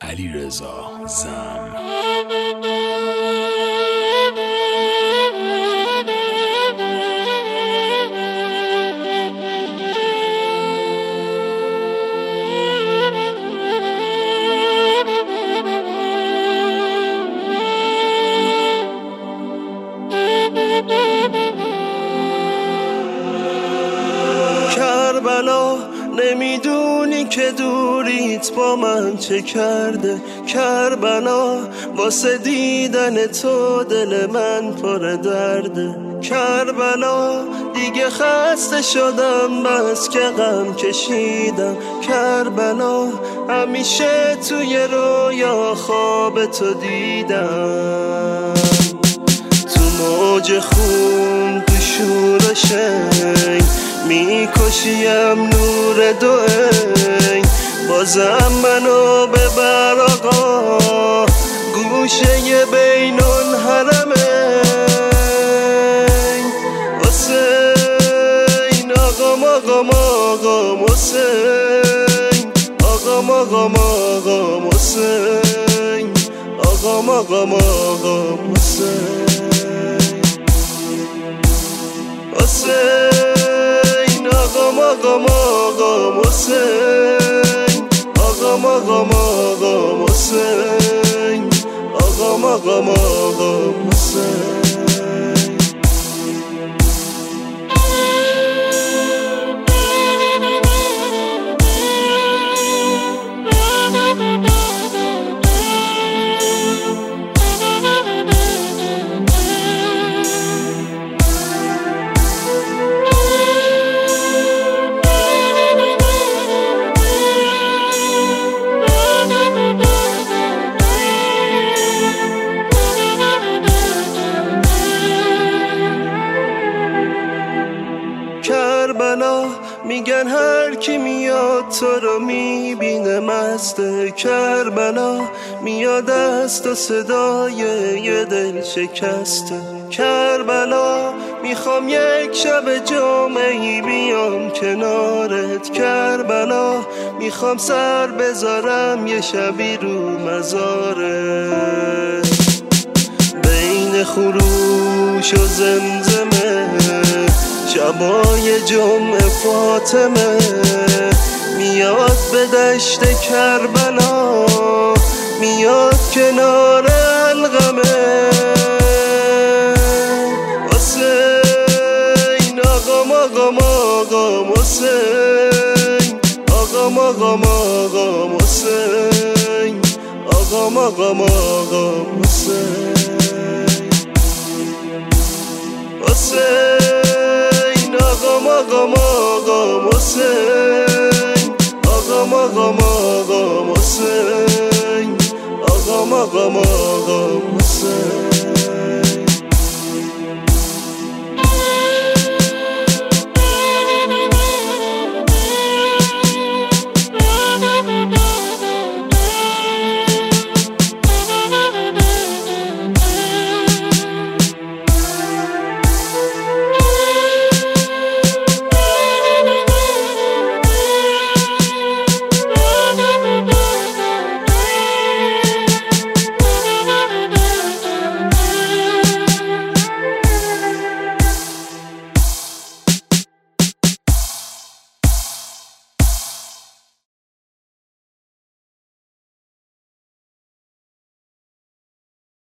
علیرضا زم. کربلا نمیدونی که دوریت با من چه کرده. کربلا واسه دیدن تو دل من پر درده. کربلا دیگه خسته شدم بس که غم کشیدم. کربلا همیشه توی رویا خواب تو دیدم. تو موج خون تو شور و شنگ میکشیم نور دو عین. بازم منو ببر آقا گوشه بین الحرمین. حسین آقام آقام آقام حسین آقام آقام آقام حسین آقام آقام آقام حسین حسین آقام آقام آقام حسین آقام آقام آقام حسین آقام آقام آقام حسین. کربلا میگن هر کی میاد تو رو میبینه مسته. کربلا میاد از تو صدای یه دل شکسته. کربلا میخوام یک شب جمعه‌ای بیام کنارت. کربلا میخوام سر بذارم یه شبی رو مزارت. بین خروش و زمزمه شبای جمعه فاطمه میاد به دشت کربلا. میاد کنار القمه. حسین آقام آقام آقام حسین آقام آقام آقام حسین آقام آقام آقام حسین حسین آقام آقام آقام حسین آقام آقام آقام حسین آقام آقام